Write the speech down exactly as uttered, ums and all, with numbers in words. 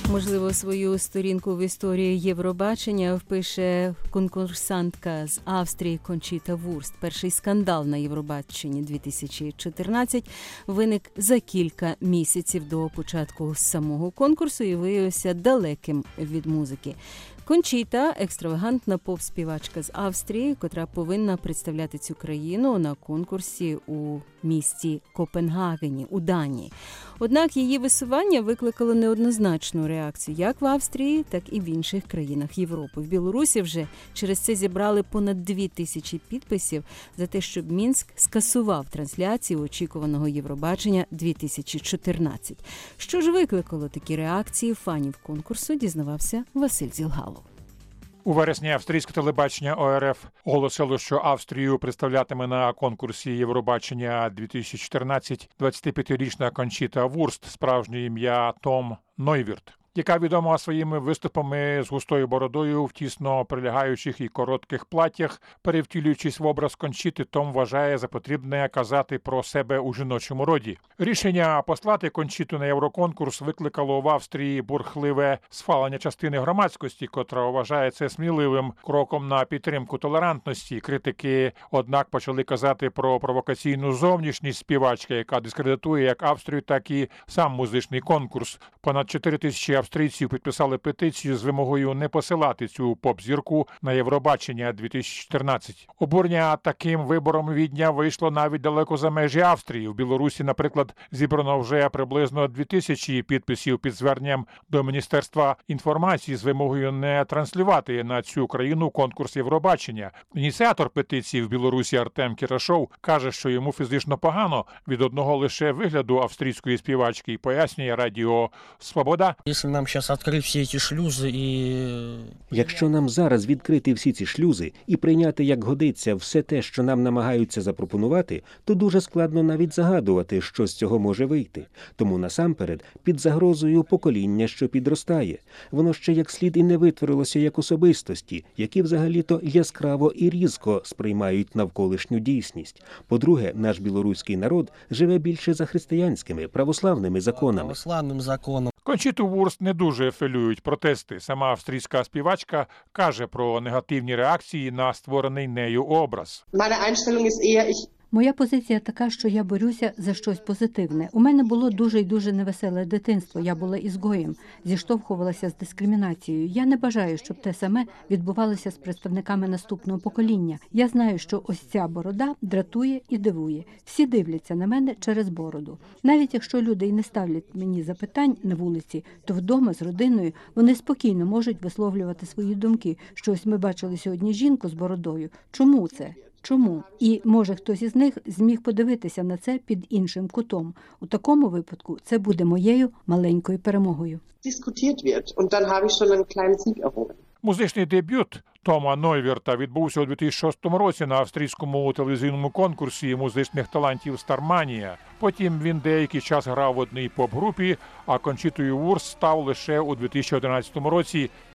Можливо, свою сторінку в історії Євробачення впише конкурсантка з Австрії Кончіта Вурст. Перший скандал на Євробаченні дві тисячі чотирнадцять виник за кілька місяців до початку самого конкурсу і виявився далеким від музики. Кончіта – екстравагантна поп-співачка з Австрії, котра повинна представляти цю країну на конкурсі у місті Копенгагені, у Данії. Однак її висування викликало неоднозначну реакцію як в Австрії, так і в інших країнах Європи. В Білорусі вже через це зібрали понад дві тисячі підписів за те, щоб Мінськ скасував трансляцію очікуваного Євробачення дві тисячі чотирнадцять. Що ж викликало такі реакції фанів конкурсу, дізнавався Василь Зілгалов. У вересні австрійське телебачення О Р Ф оголосило, що Австрію представлятиме на конкурсі Євробачення дві тисячі чотирнадцять двадцятип'ятирічна Кончіта Вурст, справжнє ім'я Том Нойвірт, яка відома своїми виступами з густою бородою в тісно прилягаючих і коротких платтях. Перевтілюючись в образ Кончіти, Том вважає за потрібне казати про себе у жіночому роді. Рішення послати Кончіту на Євроконкурс викликало в Австрії бурхливе схвалення частини громадськості, котра вважає це сміливим кроком на підтримку толерантності. Критики, однак, почали казати про провокаційну зовнішність співачки, яка дискредитує як Австрію, так і сам музичний конкурс. Понад чотири тисячі австрійців підписали петицію з вимогою не посилати цю поп-зірку на Євробачення дві тисячі чотирнадцять. Обурення таким вибором Відня вийшло навіть далеко за межі Австрії. В Білорусі, наприклад, зібрано вже приблизно дві тисячі підписів під зверненням до Міністерства інформації з вимогою не транслювати на цю країну конкурс Євробачення. Ініціатор петиції в Білорусі Артем Кірашов каже, що йому фізично погано від одного лише вигляду австрійської співачки і пояснює Радіо Свобода. Якщо нам зараз відкрити всі ці шлюзи і... Якщо нам зараз відкрити всі ці шлюзи і прийняти як годиться все те, що нам намагаються запропонувати, то дуже складно навіть загадувати, що з цього може вийти. Тому насамперед під загрозою покоління, що підростає. Воно ще як слід і не витворилося як особистості, які взагалі-то яскраво і різко сприймають навколишню дійсність. По-друге, наш білоруський народ живе більше за християнськими, православними законами. Православним законом. Кончіту Вурст не дуже фелюють протести. Сама австрійська співачка каже про негативні реакції на створений нею образ. Моя позиція така, що я борюся за щось позитивне. У мене було дуже і дуже невеселе дитинство. Я була ізгоєм, зіштовхувалася з дискримінацією. Я не бажаю, щоб те саме відбувалося з представниками наступного покоління. Я знаю, що ось ця борода дратує і дивує. Всі дивляться на мене через бороду. Навіть якщо люди і не ставлять мені запитань на вулиці, то вдома з родиною вони спокійно можуть висловлювати свої думки, що ось ми бачили сьогодні жінку з бородою. Чому це? Чому? І, може, хтось із них зміг подивитися на це під іншим кутом. У такому випадку це буде моєю маленькою перемогою. Музичний дебют Тома Нойвірта відбувся у дві тисячі шостому році на австрійському телевізійному конкурсі музичних талантів «Старманія». Потім він деякий час грав в одній поп-групі, а Кончітою Вурст став лише у дві тисячі одинадцятому році.